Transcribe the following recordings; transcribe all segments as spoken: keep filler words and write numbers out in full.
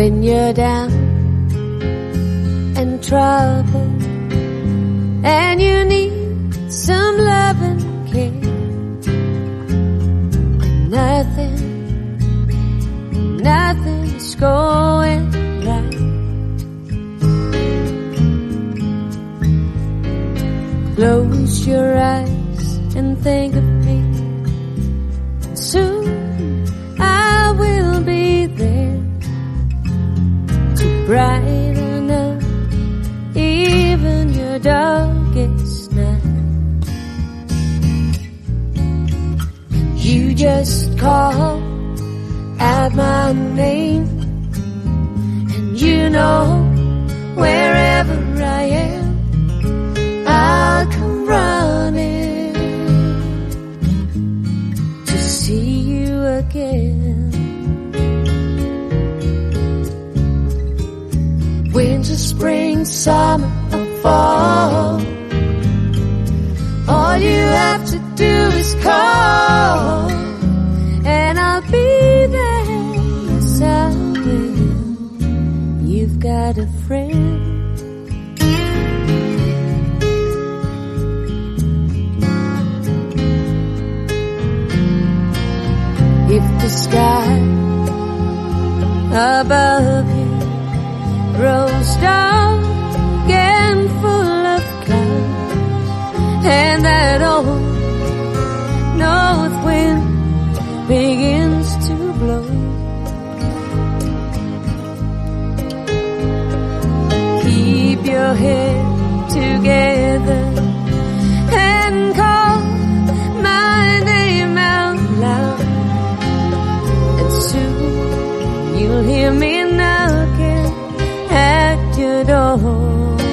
when you're down and trouble and you need some love and care. Nothing, nothing's going right. Close your eyes and think of me. Soon I will be there to brighten up even your darkest night. You just call out my name, and you know wherever I am, I'll come running to see you again. Winter, spring, summer, or fall, all you have to do is call, and I'll be there. Yes, I will. You've got a friend. If the sky above you grows dark and full of clouds, and that old north wind begins to blow, keep your head together and call my name out loud, and soon you'll hear me knocking at your door.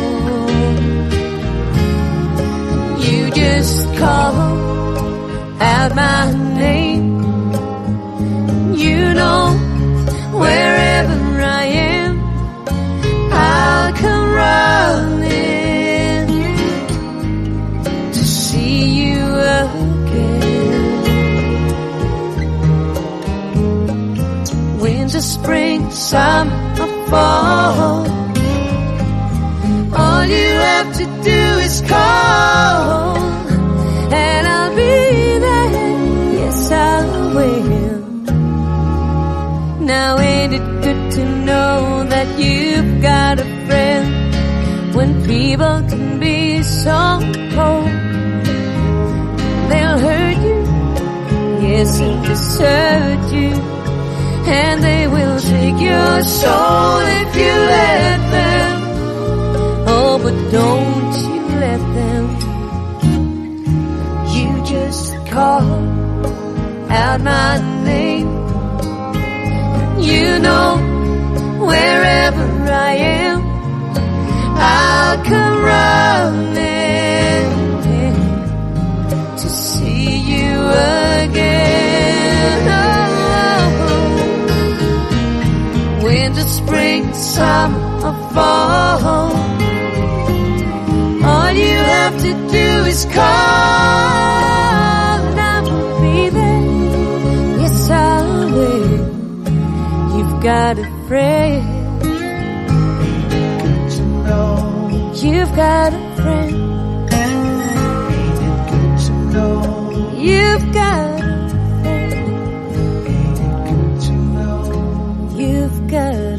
You just call out my name, you know wherever I am, I'll come running to see you again. Winter, spring, summer, or fall, all you have to do is call, and I'll be there. Yes, I will. Now ain't it good to know that you've got a friend when people can be so cold? They'll hurt you, yes, and desert you, and they will take your soul if you let them. Oh, but don't you let them. You just call out my name, you know wherever I am, I'll come running to see you again. Oh, winter, spring, summer, or fall, all you have to do is call, and I will be there. Yes, I will. You've got a friend. Good to know. You've got a friend. Ain't it good to know? You've got a friend. Ain't it good to know? You've got